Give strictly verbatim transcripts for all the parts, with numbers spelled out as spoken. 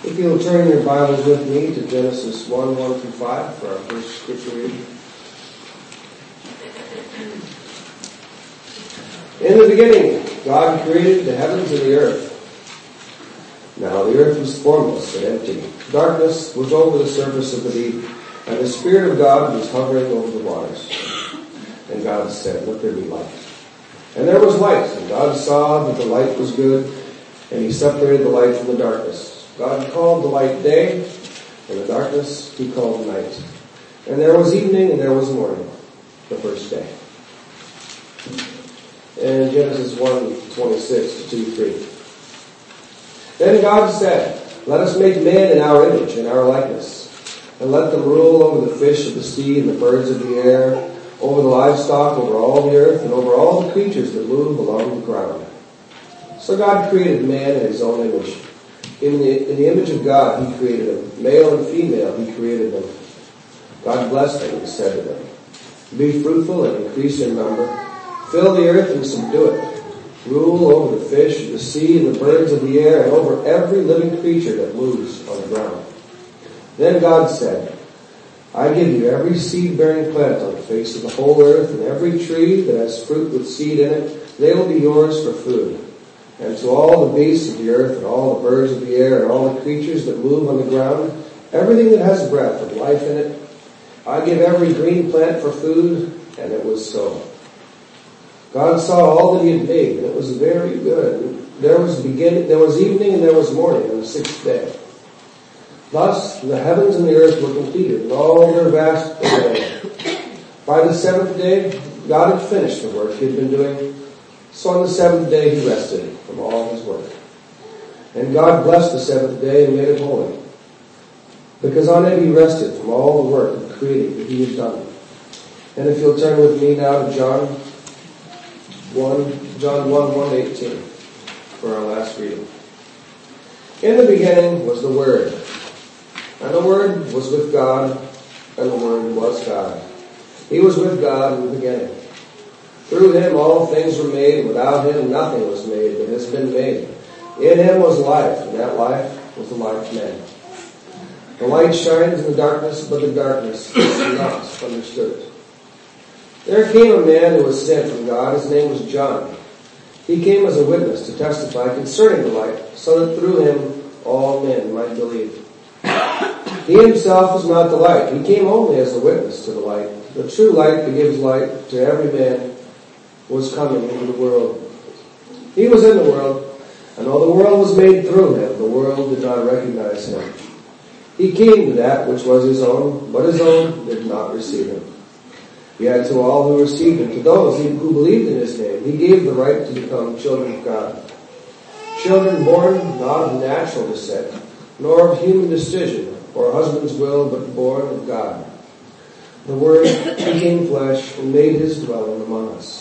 If you'll turn your Bibles with me to Genesis one, one through five for our first scripture reading. In the beginning, God created the heavens and the earth. Now the earth was formless and empty. Darkness was over the surface of the deep, and the Spirit of God was hovering over the waters. And God said, "Let there be light." And there was light, and God saw that the light was good, and He separated the light from the darkness. God called the light day, and the darkness He called night. And there was evening and there was morning, the first day. And Genesis one, twenty-six to two, three. Then God said, "Let us make man in our image, in our likeness, and let them rule over the fish of the sea and the birds of the air, over the livestock, over all the earth, and over all the creatures that move along the ground." So God created man in His own image. In the, in the image of God, He created them. Male and female, He created them. God blessed them and said to them, "Be fruitful and increase in number. Fill the earth and subdue it. Rule over the fish of the sea and the birds of the air and over every living creature that moves on the ground." Then God said, "I give you every seed-bearing plant on the face of the whole earth, and every tree that has fruit with seed in it, they will be yours for food. And to all the beasts of the earth, and all the birds of the air, and all the creatures that move on the ground, everything that has breath and life in it, I give every green plant for food." And it was so. God saw all that He had made, and it was very good. There was beginning, there was evening, and there was morning on the sixth day. Thus the heavens and the earth were completed, and all their vast array. By the seventh day, God had finished the work He had been doing. So on the seventh day He rested from all His work. And God blessed the seventh day and made it holy, because on it He rested from all the work of creating that He had done. And if you'll turn with me now to John one, John one, one, eighteen for our last reading. In the beginning was the Word, and the Word was with God, and the Word was God. He was with God in the beginning. Through Him all things were made, and without Him nothing was made that has been made. In Him was life, and that life was the light of men. The light shines in the darkness, but the darkness has not understood it. There came a man who was sent from God. His name was John. He came as a witness to testify concerning the light, so that through him all men might believe. He Himself was not the light. He came only as a witness to the light. The true light that gives light to every man was coming into the world. He was in the world, and though the world was made through Him, the world did not recognize Him. He came to that which was His own, but His own did not receive Him. Yet to all who received Him, to those who believed in His name, He gave the right to become children of God. Children born not of natural descent, nor of human decision or husband's will, but born of God. The Word became flesh and made His dwelling among us.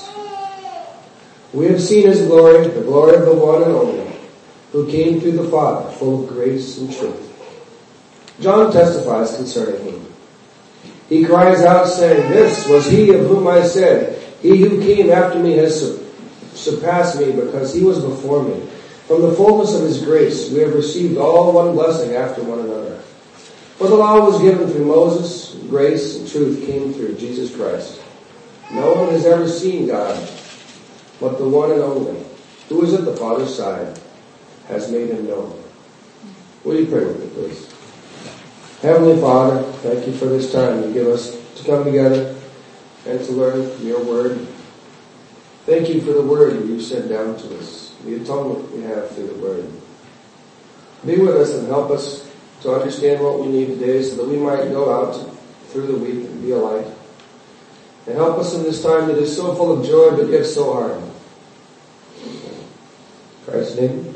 We have seen His glory, the glory of the one and only, who came through the Father, full of grace and truth. John testifies concerning Him. He cries out, saying, "This was He of whom I said, He who came after me has surpassed me, because He was before me. From the fullness of His grace we have received all one blessing after one another. For the law was given through Moses, and grace and truth came through Jesus Christ. No one has ever seen God, but the one and only, who is at the Father's side, has made Him known." Will you pray with me, please? Heavenly Father, thank You for this time You give us to come together and to learn from Your Word. Thank You for the Word that You sent down to us, the atonement we have through the Word. Be with us and help us to understand what we need today, so that we might go out through the week and be a light. And help us in this time that is so full of joy but yet so hard. In Christ's name.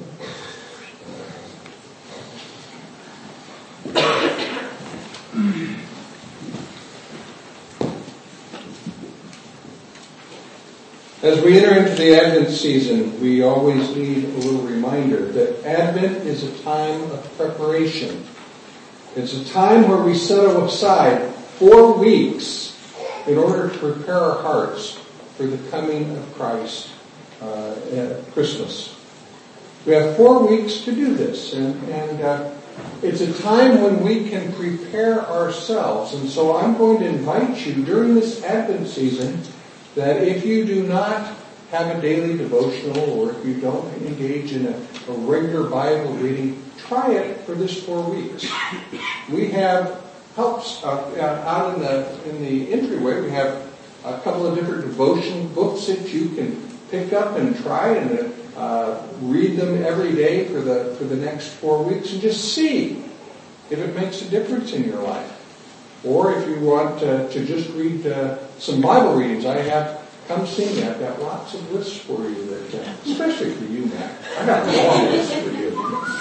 As we enter into the Advent season, we always need a little reminder that Advent is a time of preparation. It's a time where we set aside four weeks in order to prepare our hearts for the coming of Christ uh, at Christmas. We have four weeks to do this, and, and uh, It's a time when we can prepare ourselves. And so I'm going to invite you during this Advent season that if you do not have a daily devotional or if you don't engage in a, a regular Bible reading, try it for this four weeks. We have helps uh, out in the in the entryway. We have a couple of different devotion books that you can pick up and try and uh, read them every day for the for the next four weeks and just see if it makes a difference in your life. Or if you want uh, to just read uh, some Bible readings, I have. Come see me. I've got lots of lists for you, that, uh, especially for you, Matt. I got a long list for you.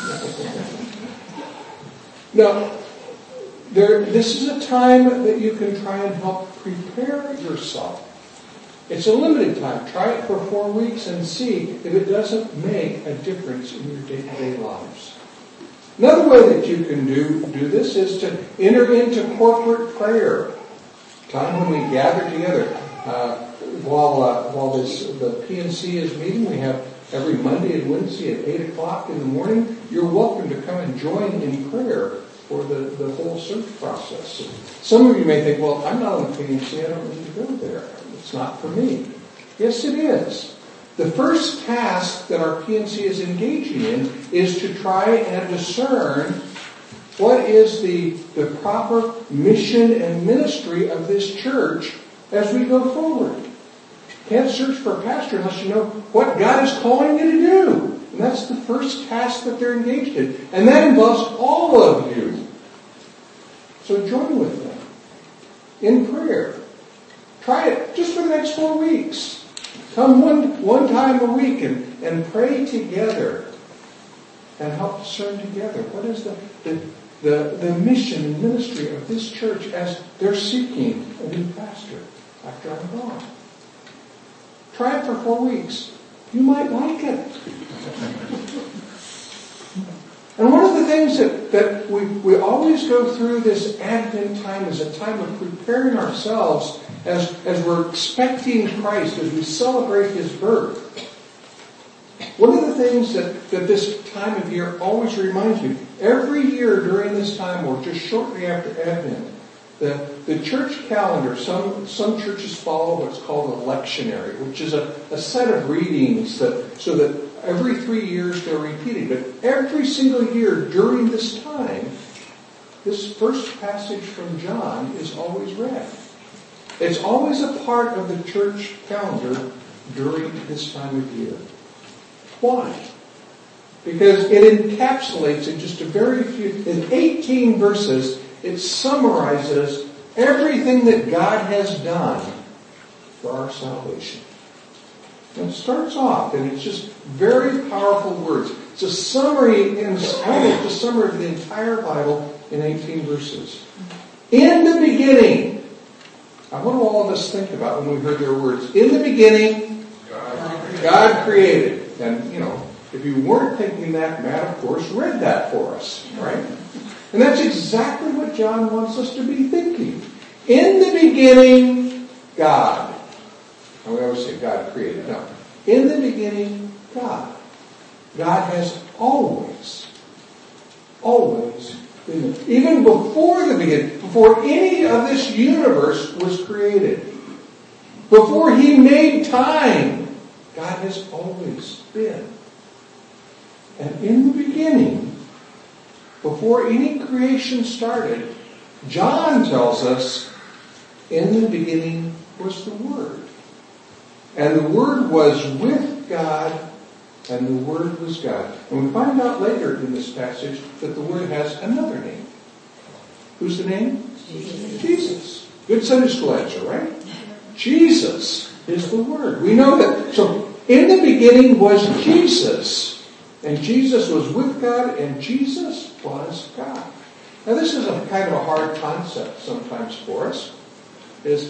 Now, there, this is a time that you can try and help prepare yourself. It's a limited time. Try it for four weeks and see if it doesn't make a difference in your day-to-day lives. Another way that you can do, do this is to enter into corporate prayer. Time when we gather together. Uh, While uh, while this the P N C is meeting, we have every Monday and Wednesday at eight o'clock in the morning. You're welcome to come and join in prayer for the, the whole search process. Some of you may think, well, I'm not on the P N C, I don't need to go there. It's not for me. Yes, it is. The first task that our P N C is engaging in is to try and discern what is the, the proper mission and ministry of this church as we go forward. Can't search for a pastor unless you know what God is calling you to do. And that's the first task that they're engaged in. And that involves all of you. So join with them in prayer. Try it just for the next four weeks. Come one, one time a week and, and pray together and help discern together. What is the, the, the, the mission and ministry of this church as they're seeking a new pastor after I'm gone? Try it for four weeks. You might like it. And one of the things that, that we, we always go through this Advent time is a time of preparing ourselves as, as we're expecting Christ, as we celebrate His birth. One of the things that, that this time of year always reminds me, every year during this time, or just shortly after Advent, The, the church calendar, some, some churches follow what's called a lectionary, which is a, a set of readings that so that every three years they're repeated. But every single year during this time, this first passage from John is always read. It's always a part of the church calendar during this time of year. Why? Because it encapsulates in just a very few, in eighteen verses, it summarizes everything that God has done for our salvation. And it starts off, and it's just very powerful words. It's a summary, and almost a summary of the entire Bible in eighteen verses. In the beginning, now what do all of us think about when we heard their words? In the beginning, God, God created. And, you know, if you weren't thinking that, Matt, of course, read that for us, right? And that's exactly what John wants us to be thinking. In the beginning, God. And we always say God created. No. In the beginning, God. God has always, always been there. Even before the beginning, before any of this universe was created, before He made time, God has always been. And in the beginning, before any creation started, John tells us, in the beginning was the Word. And the Word was with God, and the Word was God. And we find out later in this passage that the Word has another name. Who's the name? Jesus. Jesus. Good Sunday school answer, right? Jesus is the Word. We know that. So, in the beginning was Jesus. And Jesus was with God, and Jesus was God. Now this is a kind of a hard concept sometimes for us. Is,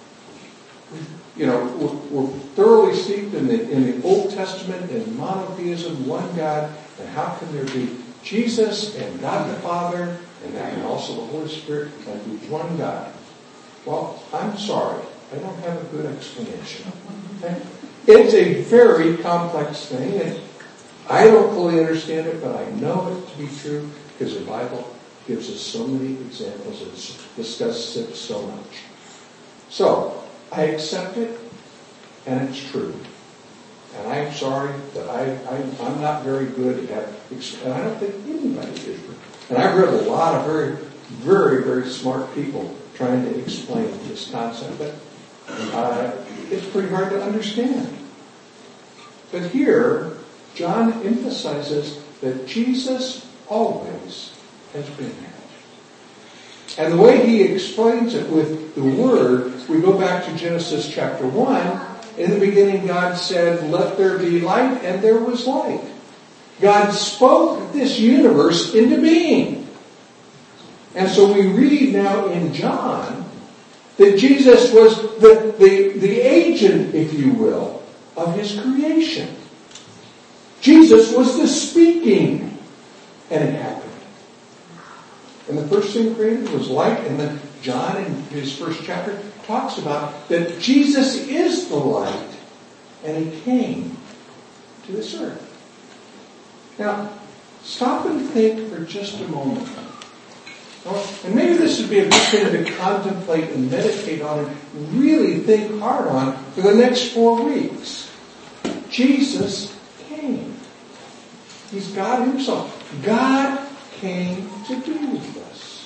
you know, we're, we're thoroughly steeped in the, in the Old Testament in monotheism, one God, and how can there be Jesus and God the Father, and then also the Holy Spirit, and be one God? Well, I'm sorry. I don't have a good explanation. Okay? It's a very complex thing, and I don't fully understand it, but I know it to be true because the Bible gives us so many examples and discusses it so much. So, I accept it, and it's true. And I'm sorry that I, I, I'm not very good at, and I don't think anybody is. And I've read a lot of very, very, very smart people trying to explain this concept, but uh, it's pretty hard to understand. But here, John emphasizes that Jesus always has been there. And the way he explains it with the Word, we go back to Genesis chapter one. In the beginning, God said, "Let there be light," and there was light. God spoke this universe into being. And so we read now in John that Jesus was the, the, the agent, if you will, of his creation. Jesus was the speaking, and it happened. And the first thing created was light, and then John in his first chapter talks about that Jesus is the light, and he came to this earth. Now, stop and think for just a moment. And maybe this would be a good thing to contemplate and meditate on and really think hard on for the next four weeks. Jesus came. He's God himself. God came to be with us.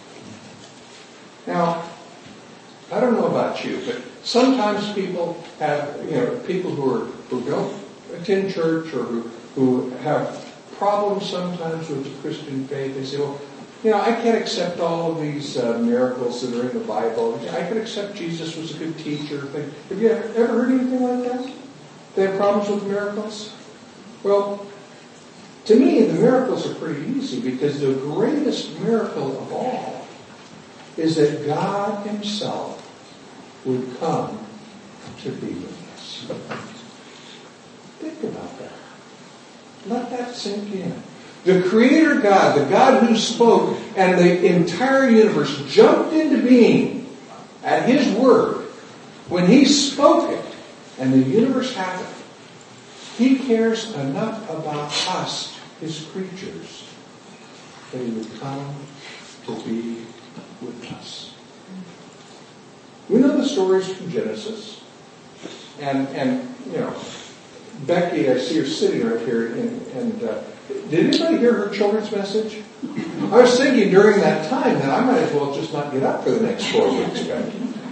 Now, I don't know about you, but sometimes people have, you know, people who are who don't attend church or who, who have problems sometimes with the Christian faith. They say, well, you know, I can't accept all of these uh, miracles that are in the Bible. I can accept Jesus was a good teacher. Have you ever, ever heard anything like that? They have problems with miracles? Well, to me, the miracles are pretty easy because the greatest miracle of all is that God himself would come to be with us. Think about that. Let that sink in. The Creator God, the God who spoke, and the entire universe jumped into being at his word. When he spoke it, and the universe happened, he cares enough about us, his creatures, that he would come to be with us. We know the stories from Genesis. And, and you know, Becky, I see her sitting right here, and, and uh, did anybody hear her children's message? I was thinking during that time that I might as well just not get up for the next four weeks, Becky.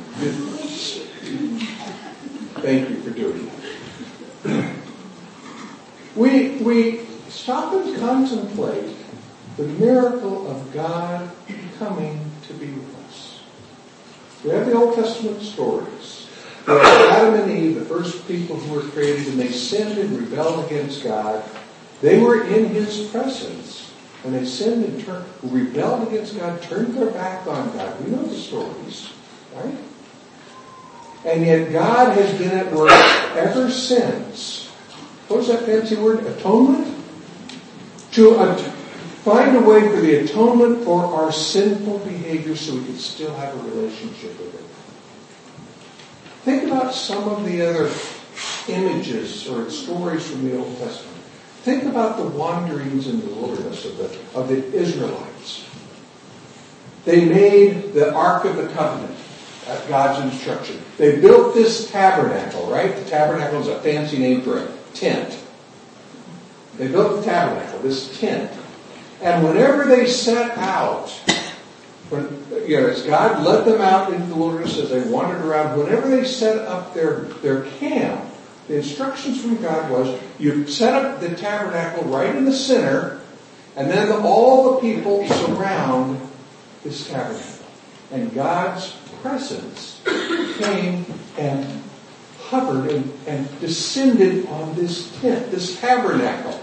Thank you for doing that. We, we stop and contemplate the miracle of God coming to be with us. We have the Old Testament stories. We have Adam and Eve, the first people who were created, and they sinned and rebelled against God. They were in his presence. When they sinned and turned, rebelled against God, turned their back on God. We know the stories, right? And yet God has been at work ever since. What was that fancy word? Atonement? To at- find a way for the atonement for our sinful behavior so we can still have a relationship with him. Think about some of the other images or stories from the Old Testament. Think about the wanderings in the wilderness of the, of the Israelites. They made the Ark of the Covenant at God's instruction. They built this tabernacle, right? The tabernacle is a fancy name for a tent. They built the tabernacle, this tent. And whenever they set out, when, you know, as God led them out into the wilderness as they wandered around, whenever they set up their, their camp, the instructions from God was, you set up the tabernacle right in the center, and then all the people surround this tabernacle. And God's presence came and hovered and, and descended on this tent, this tabernacle.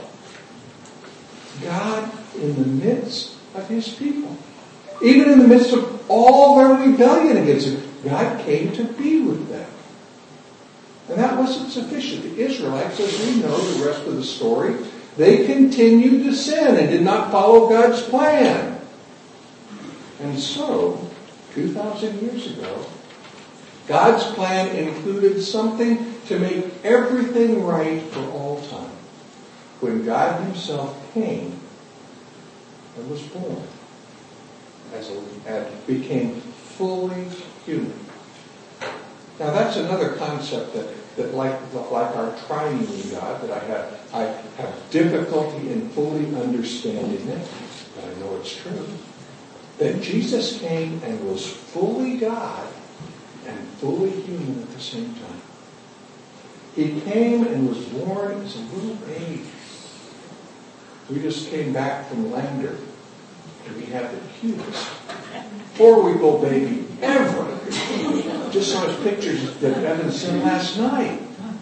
God in the midst of his people. Even in the midst of all their rebellion against him, God came to be with them. And that wasn't sufficient. The Israelites, as we know the rest of the story, they continued to sin and did not follow God's plan. And so, two thousand years ago, God's plan included something to make everything right for all time. when God himself came and was born as a, and became fully human. Now that's another concept that, that like, like our triune God, that I have, I have difficulty in fully understanding it, but I know it's true. That Jesus came and was fully God and fully human at the same time. He came and was born as a little baby. We just came back from Lander, and we have the cutest four-week-old baby ever. Just saw his pictures that Evan sent last night.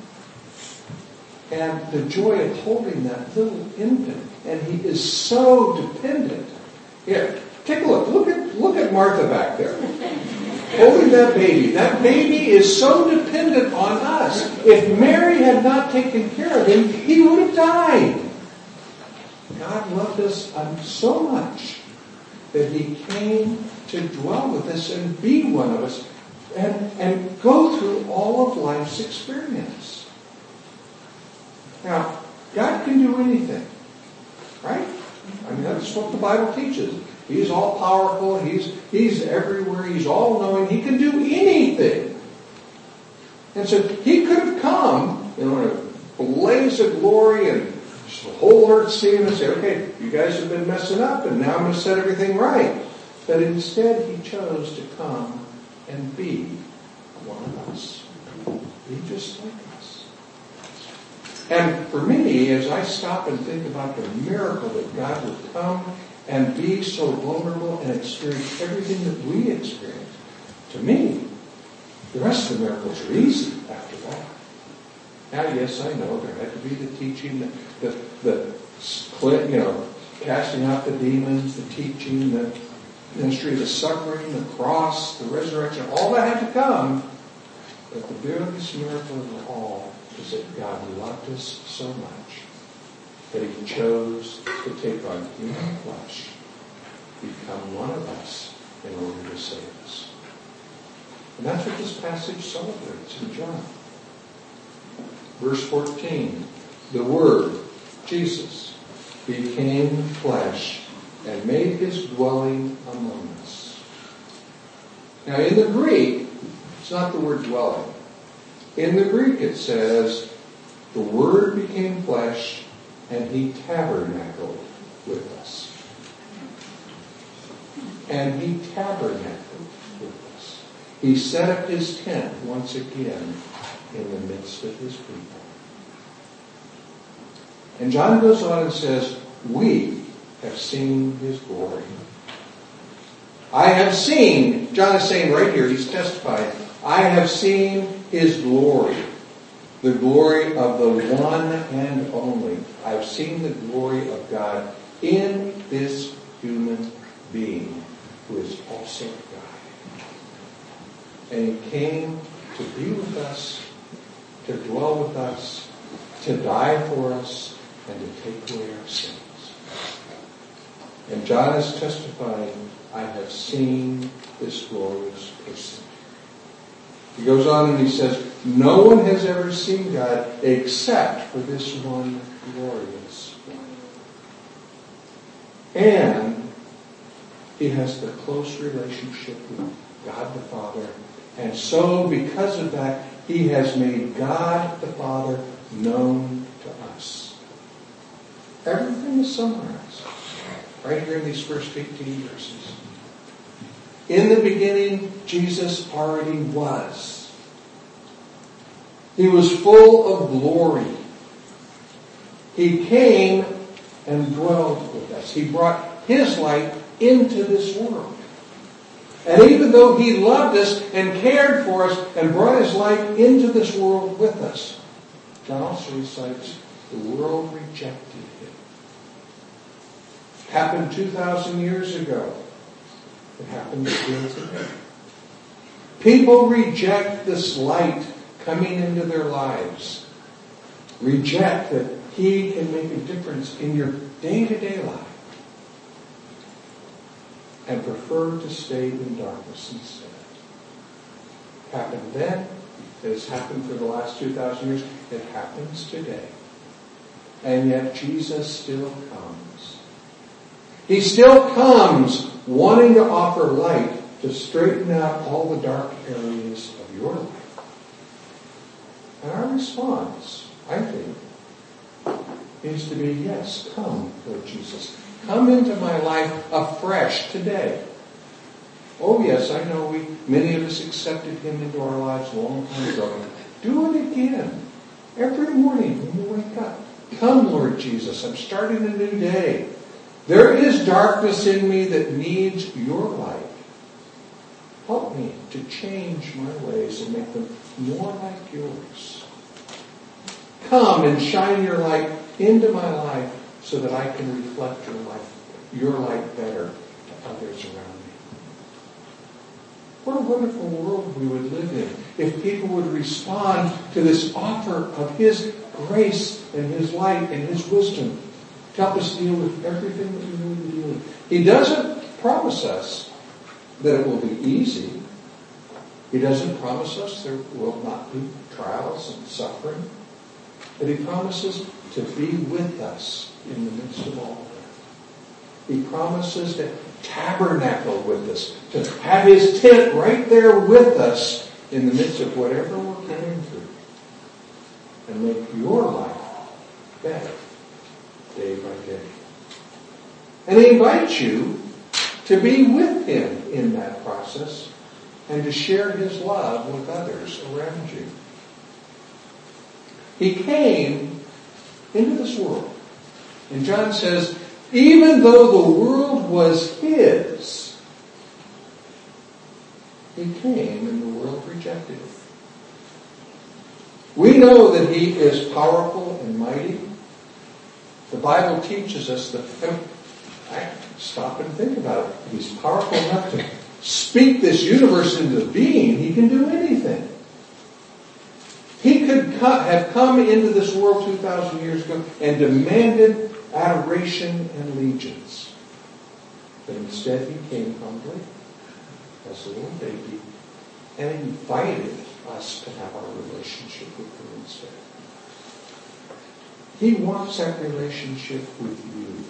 And the joy of holding that little infant, and he is so dependent. Here, take a look. Look at look at Martha back there. Holding that baby. That baby is so dependent on us. If Mary had not taken care of him, he would have died. God loved us so much that he came to dwell with us and be one of us and, and go through all of life's experience. Now, God can do anything, right? I mean, that's what the Bible teaches. He's all powerful. He's, he's everywhere. He's all knowing. He can do anything. And so he could have come, you know, in a blaze of glory and the whole earth seeing and say, okay, you guys have been messing up and now I'm going to set everything right. But instead he chose to come and be one of us. Be just like us. And for me, as I stop and think about the miracle that God would come and be so vulnerable and experience everything that we experience, to me, the rest of the miracles are easy after that. Now, yes, I know there had to be the teaching, the, the, the you know, casting out the demons, the teaching, the ministry of the suffering, the cross, the resurrection, all that had to come. But the biggest miracle of all is that God loved us so much that he chose to take on human flesh, become one of us in order to save us. And that's what this passage celebrates in John. Verse fourteen, the Word, Jesus, became flesh and made his dwelling among us. Now in the Greek, it's not the word dwelling. In the Greek it says, the Word became flesh and he tabernacled with us. And he tabernacled with us. He set up his tent once again in the midst of his people. And John goes on and says, we have seen his glory. I have seen, John is saying right here, he's testifying, I have seen his glory. The glory of the one and only. I've seen the glory of God in this human being who is also God. And he came to be with us, to dwell with us, to die for us, and to take away our sins. And John is testifying, I have seen this glorious person. He goes on and he says, no one has ever seen God except for this one glorious one. And he has the close relationship with God the Father. And so, because of that, he has made God the Father known to us. Everything is summarized right here in these first eighteen verses. In the beginning, Jesus already was. He was full of glory. He came and dwelled with us. He brought his light into this world. And even though he loved us and cared for us and brought his light into this world with us, John also recites, the world rejected him. It happened two thousand years ago. It happens again today. People reject this light coming into their lives. Reject that he can make a difference in your day-to-day life. And prefer to stay in darkness instead. It happened then. It has happened for the last two thousand years. It happens today. And yet Jesus still comes. He still comes wanting to offer light to straighten out all the dark areas of your life. And our response, I think, is to be, yes, come, Lord Jesus. Come into my life afresh today. Oh yes, I know we, many of us accepted Him into our lives a long time ago. Do it again. Every morning when you wake up. Come, Lord Jesus, I'm starting a new day. There is darkness in me that needs your light. Help me to change my ways and make them more like yours. Come and shine your light into my life so that I can reflect your life, your light better to others around me. What a wonderful world we would live in if people would respond to this offer of His grace and His light and His wisdom to help us deal with everything that we need to deal with. He doesn't promise us that it will be easy. He doesn't promise us there will not be trials and suffering. But He promises to be with us in the midst of all of that. He promises to tabernacle with us, to have His tent right there with us in the midst of whatever we're going through, and make your life better day by day. And He invites you to be with Him in that process and to share His love with others around you. He came into this world. And John says, even though the world was His, He came and the world rejected Him. We know that He is powerful and mighty. The Bible teaches us that, I stop and think about it. He's powerful enough to speak this universe into being. He can do anything. He could have come into this world two thousand years ago and demanded adoration and allegiance. But instead He came humbly as a little baby and invited us to have our relationship with Him instead. He wants that relationship with you.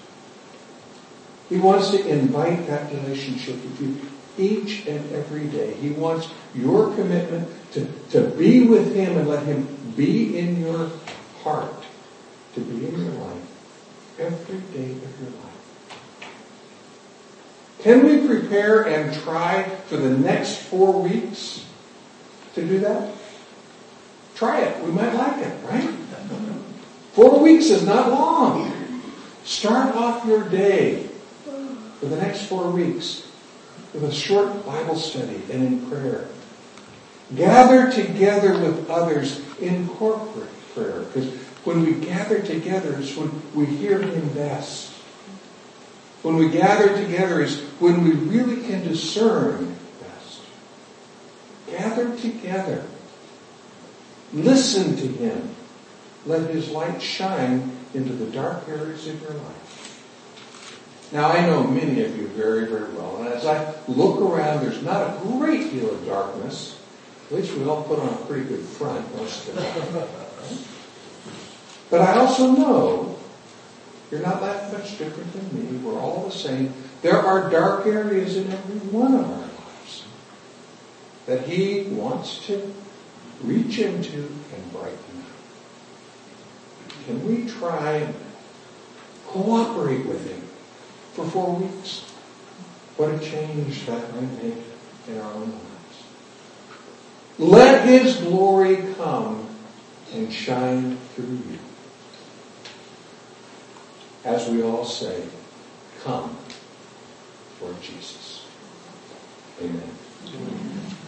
He wants to invite that relationship with you each and every day. He wants your commitment to, to be with Him and let Him be in your heart, to be in your life, every day of your life. Can we prepare and try for the next four weeks to do that? Try it. We might like it, right? Four weeks is not long. Start off your day for the next four weeks with a short Bible study and in prayer. Gather together with others in corporate prayer, because when we gather together is when we hear Him best. When we gather together is when we really can discern best. Gather together. Listen to Him. Let His light shine into the dark areas of your life. Now, I know many of you very, very well. And as I look around, there's not a great deal of darkness. At least we all put on a pretty good front most of the time. But I also know you're not that much different than me. We're all the same. There are dark areas in every one of our lives that He wants to reach into and brighten up. Can we try and cooperate with Him for four weeks? What a change that might make in our own lives. Let His glory come and shine through you. As we all say, come, Lord Jesus. Amen. Amen.